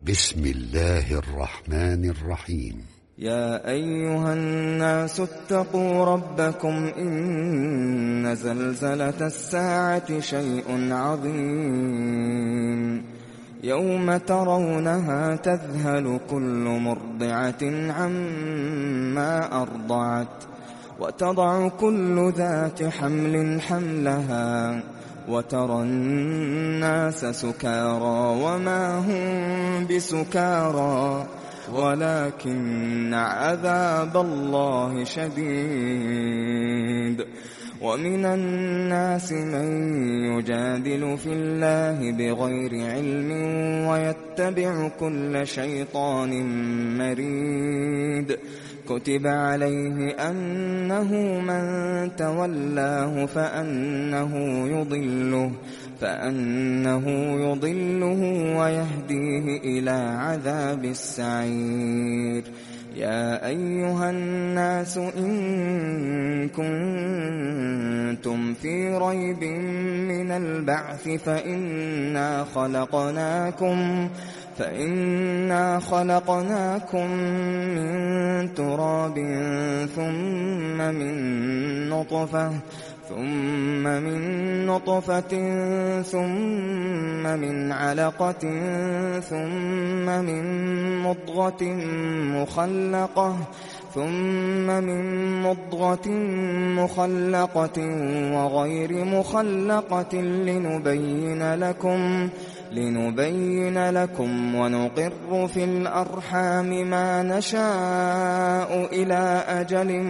بسم الله الرحمن الرحيم. يا أيها الناس اتقوا ربكم إن زلزلة الساعة شيء عظيم يوم ترونها تذهل كل مرضعة عما أرضعت وتضع كل ذات حمل حملها وترى الناس سكارى وما هم بسكارى ولكن عذاب الله شديد. ومن الناس من يجادل في الله بغير علم ويتبع كل شيطان مريد. كتب عليه أنه من تولاه فأنه يضله ويهديه إلى عذاب السعير. يا أيها الناس إن كنتم في ريب من البعث فإنا خلقناكم من تراب ثم من نطفة ثم من علقة ثم من مضغة مخلقة وغير مخلقة لنبين لكم ونقر في الأرحام ما نشاء إلى أجل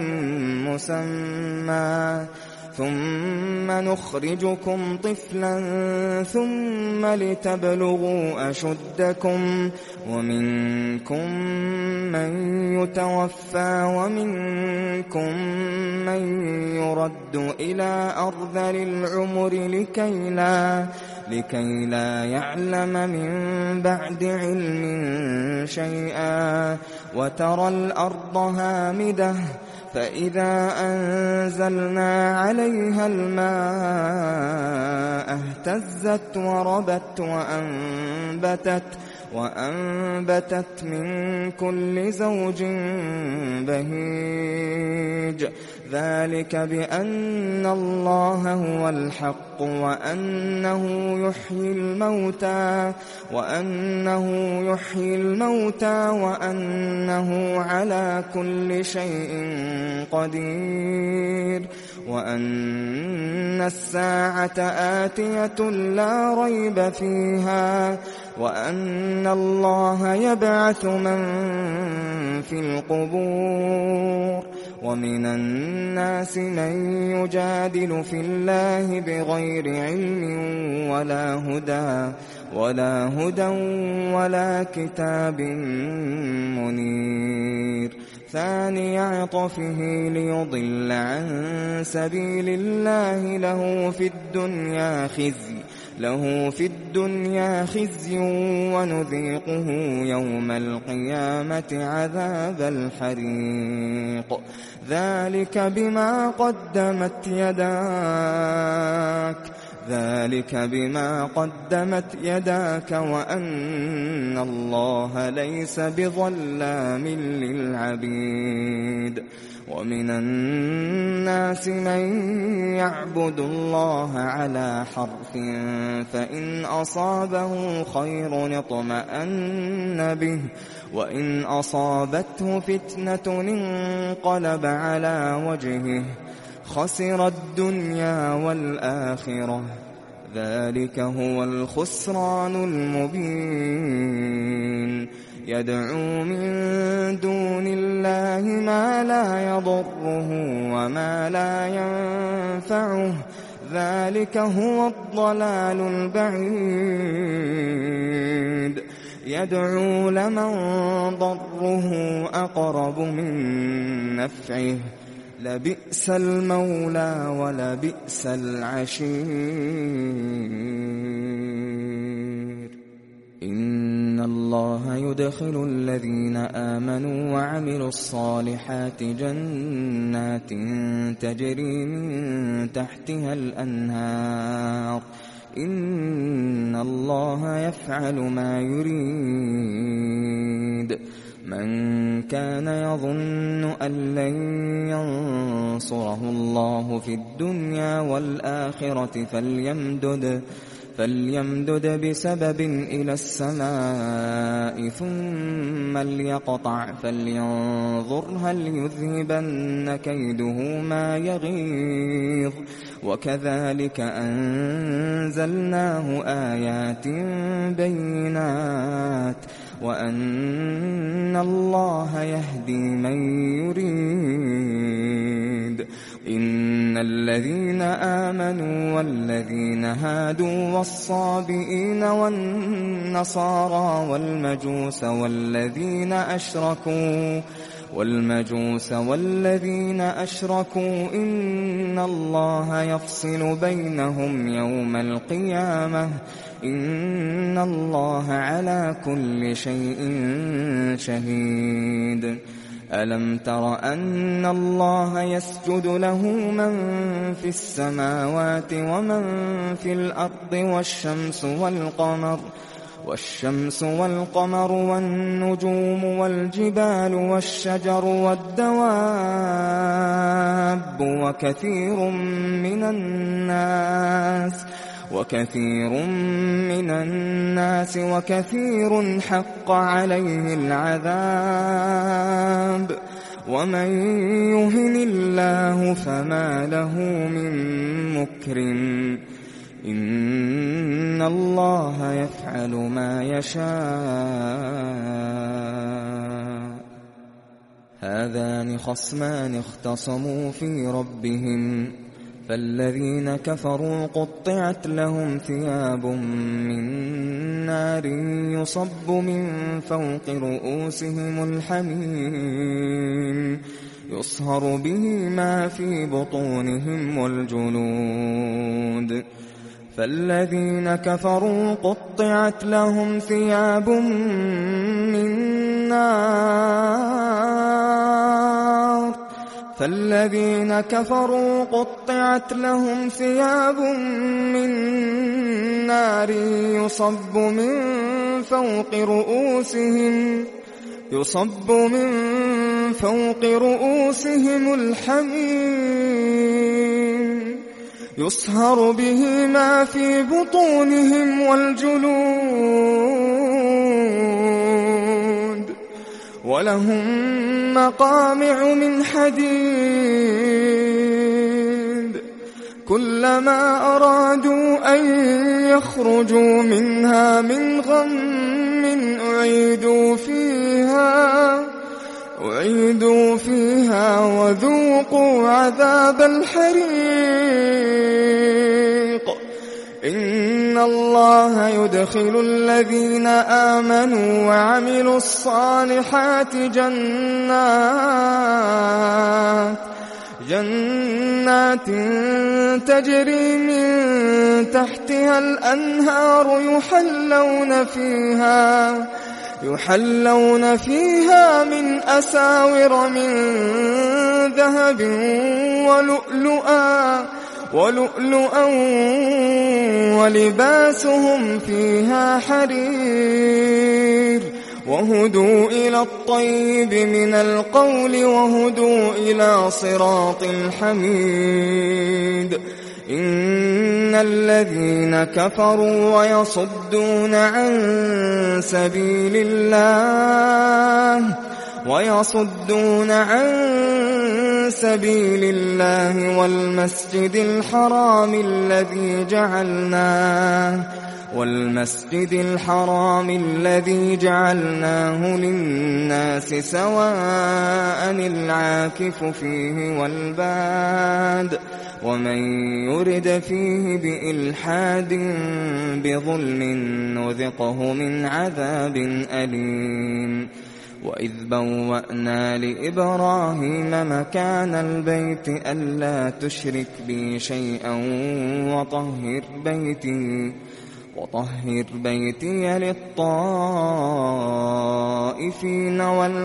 مسمى ثم نخرجكم طفلا ثم لتبلغوا أشدكم ومنكم من يتوفى ومنكم من يرد إلى أرذل العمر لكي لا يعلم من بعد علم شيئا. وترى الأرض هامدة فإذا أنزلنا عليها الماء اهتزت وربت وأنبتت من كل زوج بهيج. ذلك بأن الله هو الحق وأنه يحيي الموتى وأنه على كل شيء قدير وأن الساعة آتية لا ريب فيها وأن الله يبعث من في القبور. ومن الناس من يجادل في الله بغير علم ولا هدى ولا كتاب منير. ثاني عطفه ليضل عن سبيل الله له في الدنيا خزي ونذيقه يوم القيامة عذاب الحريق. ذلك بما قدمت يداك وأن الله ليس بظلام للعبيد. ومن الناس من يعبد الله على حرف فإن أصابه خير اطمأن به وإن أصابته فتنة انقلب على وجهه خسر الدنيا والآخرة. ذلك هو الخسران المبين. يدعو من دون الله ما لا يضره وما لا ينفعه ذلك هو الضلال البعيد. يدعو لمن ضره أقرب من نفعه لبئس المولى ولبئس العشير. إن الله يدخل الذين آمنوا وعملوا الصالحات جنات تجري من تحتها الأنهار إن الله يفعل ما يريد. شهيد من كان يظن أن لن ينصره الله في الدنيا والآخرة فليمدد بسبب إلى السماء ثم ليقطع فلينظر هل يذهبن كيده ما يغيظ وكذلك أنزلناه آيات بينات وأن الله يهدي من يريد إن الذين آمنوا والذين هادوا والصابئين والنصارى والمجوس والذين أشركوا إن الله يفصل بينهم يوم القيامة إن الله على كل شيء شهيد ألم تر أن الله يسجد له من في السماوات ومن في الأرض والشمس والقمر والنجوم والجبال والشجر والدواب وكثير من الناس وكثير حق عليه العذاب ومن يهن الله فما له من مكرم إن الله يفعل ما يشاء هذان خصمان اختصموا في ربهم فالذين كفروا قطعت لهم ثياب من نار يصب من فوق رؤوسهم الحميم يصهر به ما في بطونهم والجلود فالذين كفروا قطعت لهم ثياب من نار يصب من فوق رؤوسهم الحميم يصهر به ما في بطونهم والجلود ولهم مقامع من حديد كلما أرادوا أن يخرجوا منها من غم أعيدوا فيها وذوقوا عذاب الحريق إن الله يدخل الذين آمنوا وعملوا الصالحات جنات تجري من تحتها الأنهار يحلون فيها من أساور من ذهب ولؤلؤا ولباسهم فيها حرير وهدوا إلى الطيب من القول وهدوا إلى صراط الحميد إن الذين كفروا ويصدون عن سبيل الله والمسجد الحرام الذي جعلناه للناس سواء العاكف فيه والباد ومن يرد فيه بإلحاد بظلم نذقه من عذاب أليم وإذ بوأنا لإبراهيم مكان البيت ألا تشرك بي شيئا وطهر بيتي للطائفين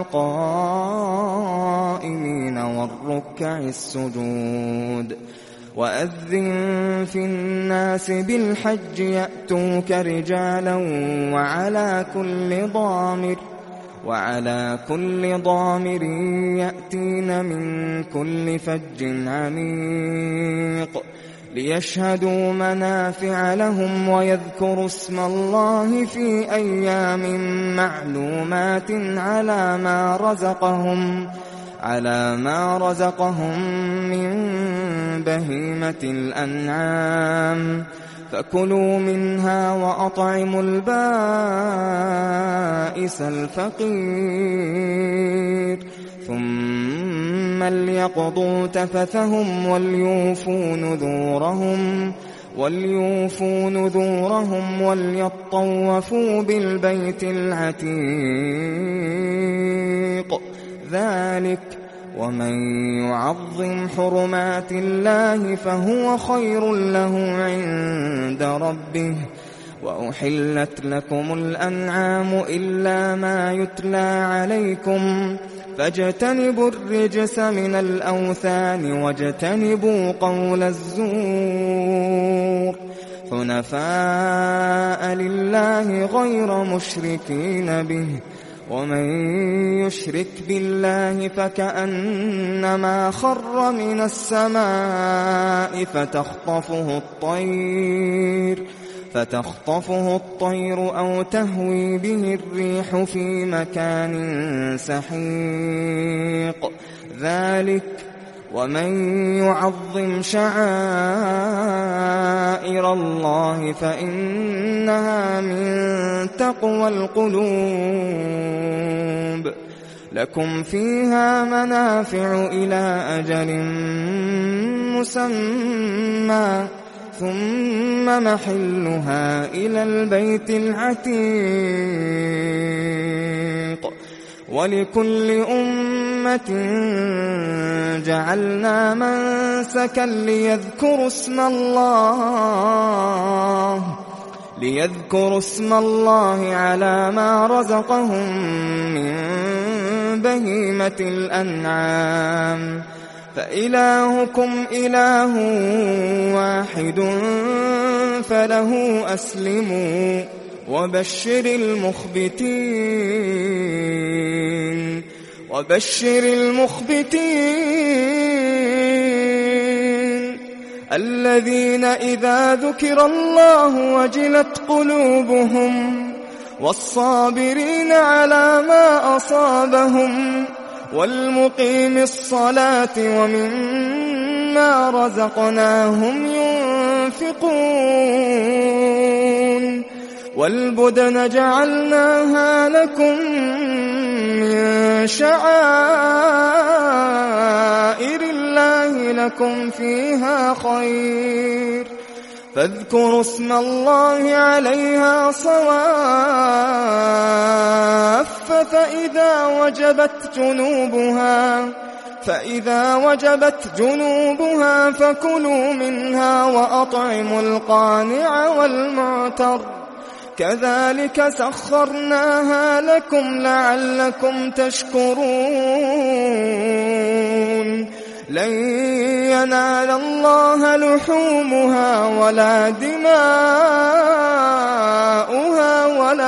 والقائمين والركع السجود وأذن في الناس بالحج يأتوك رجالا وعلى كل ضامر يأتين من كل فج عميق ليشهدوا منافع لهم ويذكروا اسم الله في أيام معلومات على ما رزقهم من بهيمة الأنعام فكلوا منها وأطعموا البائس الفقير ثم ليقضوا تفثهم وليوفوا نذورهم وليطوفوا بالبيت العتيق ذلك ومن يعظم حرمات الله فهو خير له عند ربه وأحلت لكم الأنعام إلا ما يتلى عليكم فاجتنبوا الرجس من الأوثان واجتنبوا قول الزور حنفاء لله غير مشركين به ومن يشرك بالله فكأنما خر من السماء فتخطفه الطير أو تهوي به الريح في مكان سحيق ذلك ومن يعظم شعائر الله فإنها من تقوى القلوب لكم فيها منافع إلى أجل مسمى ثم محلها إلى البيت العتيق ولكل أمة جعلنا منسكا ليذكروا اسم الله على ما رزقهم من بهيمة الأنعام فإلهكم إله واحد فله أسلموا وبشر المخبتين الذين إذا ذكر الله وجلت قلوبهم والصابرين على ما أصابهم والمقيم الصلاة ومما رزقناهم ينفقون والبدن جعلناها لكم من شعائر الله لكم فيها خير فاذكروا اسم الله عليها صواف فإذا وجبت جنوبها فكلوا منها وأطعموا القانع والمعتر كذلك سخرناها لكم لعلكم تشكرون لن ينال الله لحومها ولا دماؤها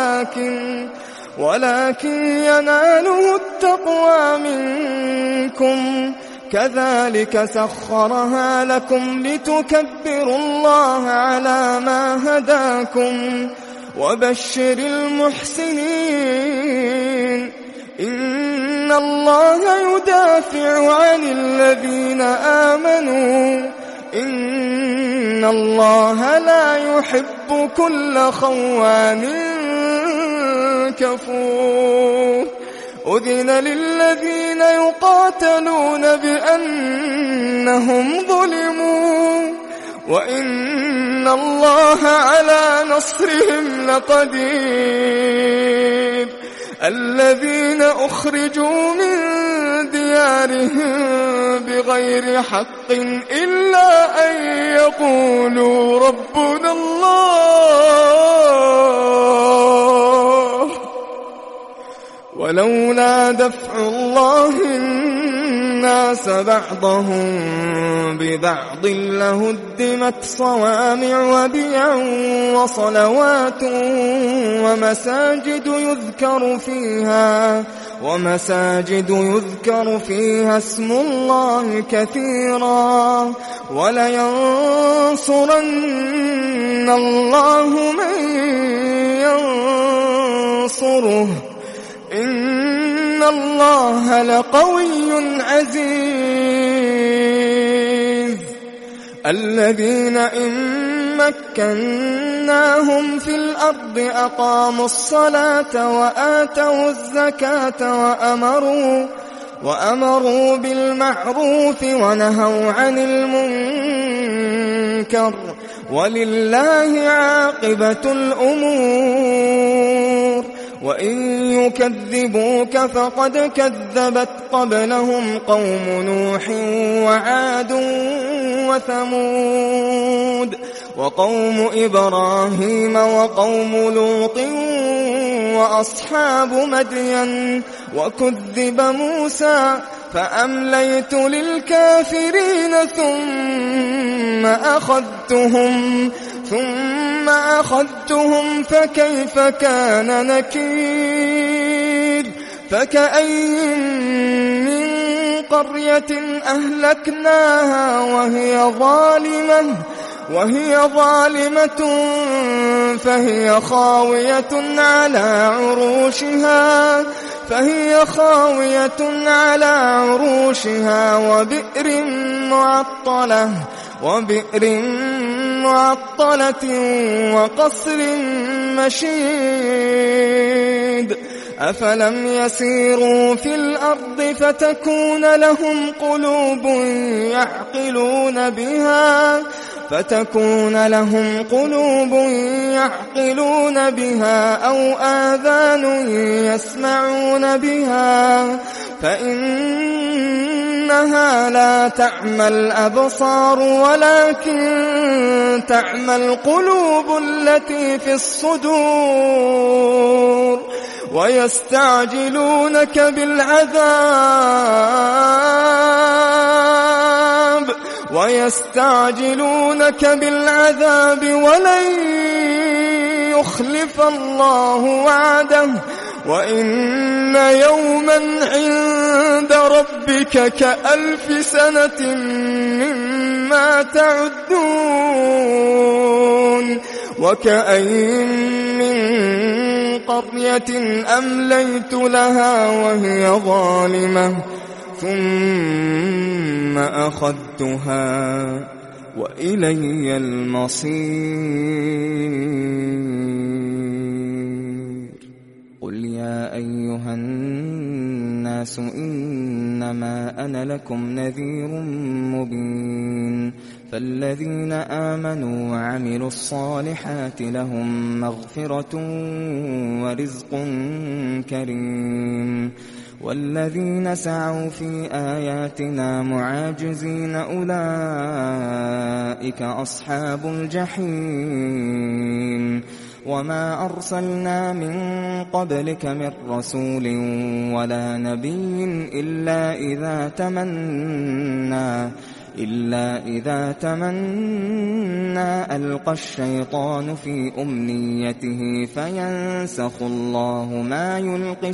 ولكن يناله التقوى منكم كذلك سخرها لكم لتكبروا الله على ما هداكم وبشر المحسنين إن الله يدافع عن الذين آمنوا إن الله لا يحب كل خوان كفور أذن للذين يقاتلون بأنهم ظلموا وإن الله على نصرهم لقدير الذين أخرجوا من ديارهم بغير حق إلا أن يقولوا ربنا الله ولولا دفع الله الناس بعضهم ببعض لهدمت صوامع وبيع وصلوات ومساجد يذكر فيها اسم الله كثيرا ولينصرن الله من ينصره إن الله لقوي عزيز. الذين إن مكناهم في الأرض أقاموا الصلاة وآتوا الزكاة وأمروا بالمعروف ونهوا عن المنكر ولله عاقبة الأمور. وإن يكذبوك فقد كذبت قبلهم قوم نوح وعاد وثمود وقوم إبراهيم وقوم لوط وأصحاب مدين وكذب موسى فأمليت للكافرين ثم أخذتهم فكيف كان نكير. فكأي من قرية أهلكناها وهي ظالمة فهي خاوية على عروشها وبئر معطلة وقصر مشيد. أفلم يسيروا في الأرض فتكون لهم قلوب يعقلون بها أو آذان يسمعون بها فإنها لا تعمى الأبصار ولكن تعمى القلوب التي في الصدور. ويستعجلونك بالعذاب ولن يخلف الله وعده وإن يوما عند ربك كألف سنة مما تعدون. وكأين من قرية أمليت لها وهي ظالمة ثم أخذتها وإلي المصير. قل يا أيها الناس إنما أنا لكم نذير مبين. فالذين آمنوا وعملوا الصالحات لهم مغفرة ورزق كريم. والذين سعوا في آياتنا معاجزين أولئك أصحاب الجحيم. وما أرسلنا من قبلك من رسول ولا نبي إلا إذا تمنى ألقى الشيطان في أمنيته فينسخ الله ما يلقي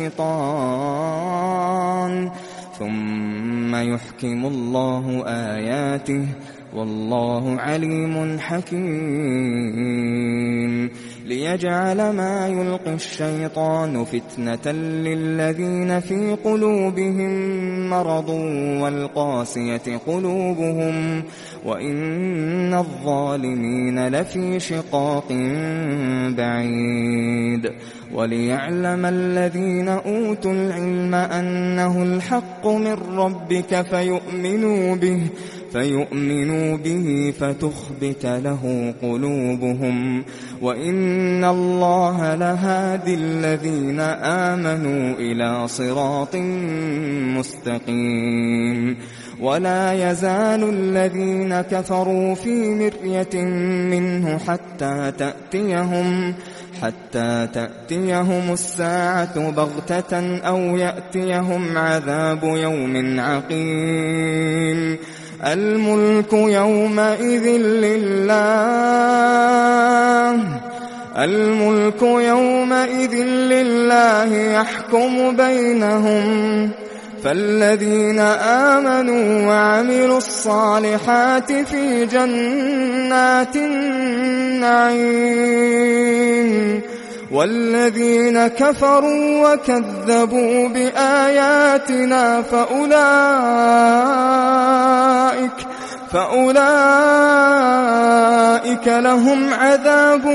الشيطان ثم يحكم الله آياته والله عليم حكيم. ليجعل ما يلقي الشيطان فتنة للذين في قلوبهم مرض والقاسية قلوبهم وإن الظالمين لفي شقاق بعيد. وليعلم الذين أوتوا العلم أنه الحق من ربك فيؤمنوا به فتخبت له قلوبهم وإن الله لهادي الذين آمنوا إلى صراط مستقيم. ولا يزال الذين كفروا في مرية منه حتى تأتيهم الساعة بغتة أو يأتيهم عذاب يوم عقيم. الملك يومئذ لله يحكم بينهم، فالذين آمنوا وعملوا الصالحات في جنات النعيم، والذين كفروا وكذبوا بآياتنا فأولئك لهم عذاب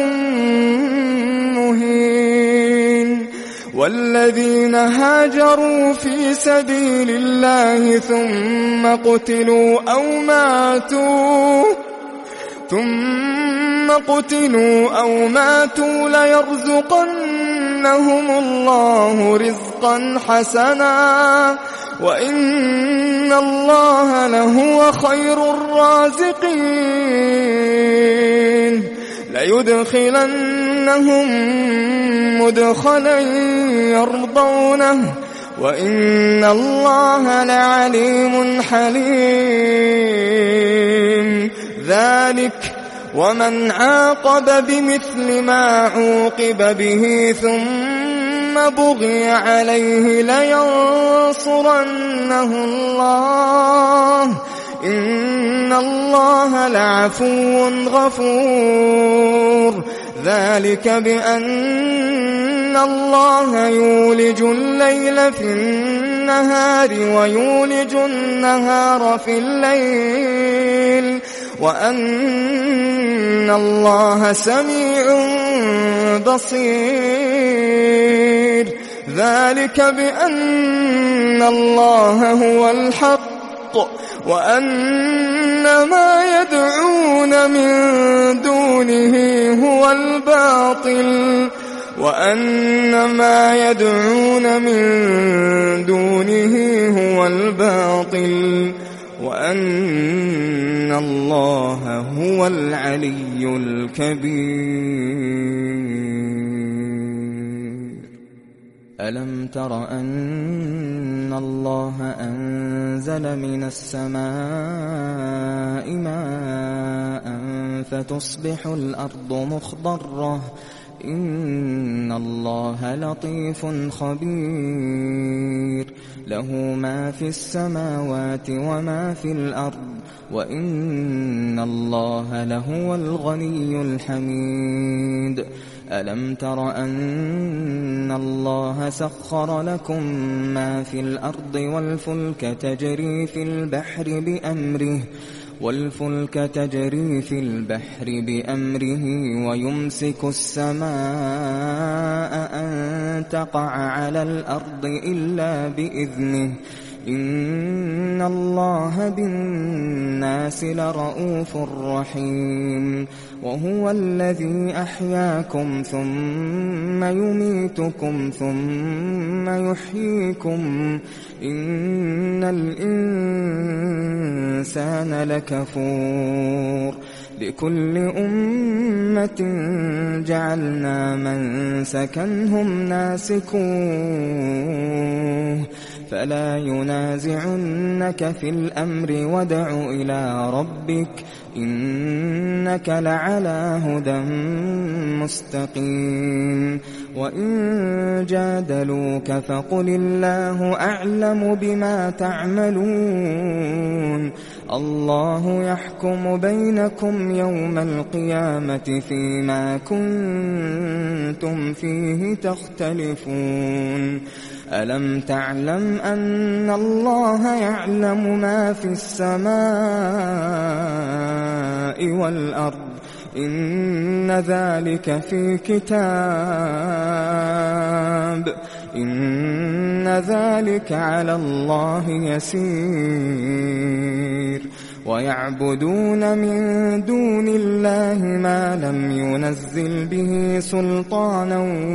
مهين. والذين هاجروا في سبيل الله ثم قتلوا أو ماتوا ليرزقنهم الله رزقا حسنا، وإن الله لهو خير الرازقين. ليدخلنهم مدخلا يرضونه، وإن الله لعليم حليم. ذلك ومن عاقب بمثل ما عوقب به ثم بغي عليه لينصرنه الله، إن الله لعفو غفور. ذلك بأن الله يولج الليل في النهار ويولج النهار في الليل، وأن الله سميع بصير. ذلك بأن الله هو الحق، وأن ما يدعون من دونه هو الباطل، وأن الله هو العلي الكبير. ألم تر أن الله أنزل من السماء ماء فتصبح الأرض مخضرة، إن الله لطيف خبير. له ما في السماوات وما في الأرض، وإن الله لهو الغني الحميد. ألم تر أن الله سخر لكم ما في الأرض والفلك تجري في البحر بأمره ويمسك السماء أن تقع على الأرض إلا بإذنه، إن الله بالناس لرءوف رحيم. وهو الذي أحياكم ثم يميتكم ثم يحييكم، إن الإنسان لكفور. لكل أمة جعلنا منسكا هم ناسكوه، فلا ينازعنك في الأمر وادع إلى ربك إنك لعلى هدى مستقيم. وإن جادلوك فقل الله أعلم بما تعملون، الله يحكم بينكم يوم القيامة فيما كنتم فيه تختلفون. ألم تعلم أن الله يعلم ما في السماء والأرض، إن ذلك في كتاب، إن ذلك على الله يسير. ويعبدون من دون الله ما لم ينزل به سلطانا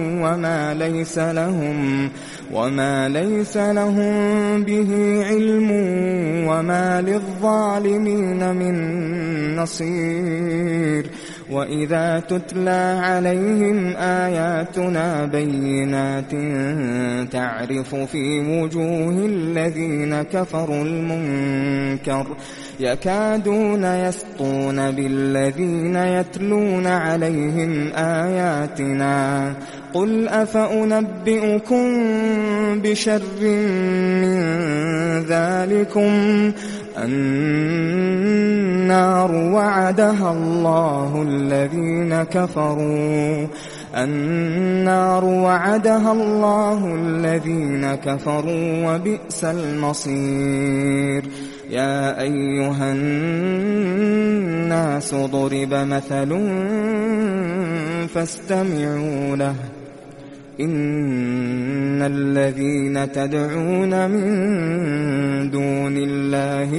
وما ليس لهم به علم، وما للظالمين من نصير. وإذا تتلى عليهم آياتنا بينات تعرف في وجوه الذين كفروا المنكر يكادون يسطون بالذين يتلون عليهم آياتنا قل أفأنبئكم بشر من ذلكم النار وعدها الله الذين كفروا وبئس المصير يا أيها الناس ضرب مثل فاستمعوا له إن الذين تدعون من دون الله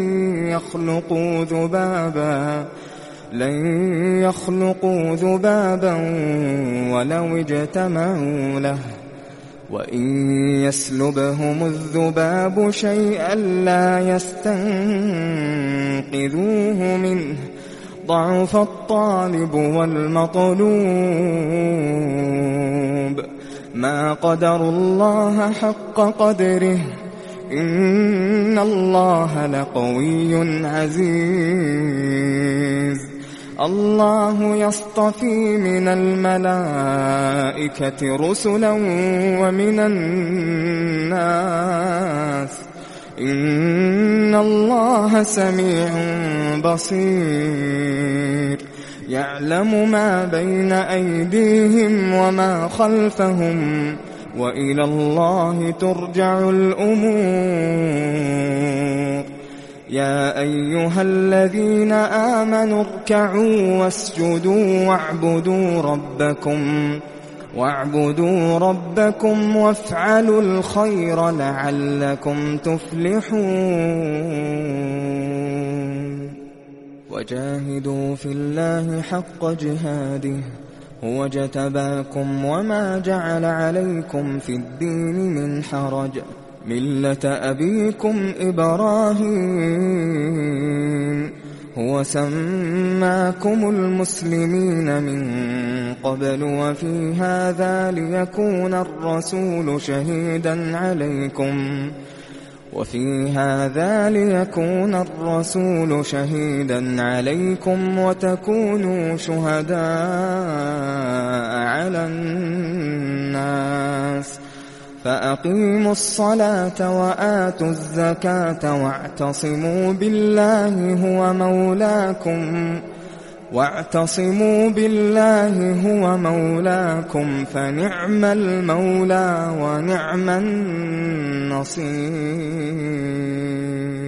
لن يخلقوا ذبابا ولو اجتمعوا له وإن يسلبهم الذباب شيئا لا يستنقذوه منه ضعف الطالب والمطلوب ما قدروا الله حق قدره إن الله لقوي عزيز الله يصطفي من الملائكة رسلا ومن الناس إن الله سميع بصير يعلم ما بين أيديهم وما خلفهم وإلى الله ترجع الأمور يا أيها الذين آمنوا اركعوا واسجدوا واعبدوا ربكم وافعلوا الخير لعلكم تفلحون وجاهدوا في الله حق جهاده هو اجتباكم وما جعل عليكم في الدين من حرج ملة أبيكم إبراهيم هو سماكم المسلمين من قبل وفي هذا ليكون الرسول شهيدا عليكم وتكونوا شهداء على الناس فأقيموا الصلاة وآتوا الزكاة واعتصموا بالله هو مولاكم فنعم المولى ونعم النصير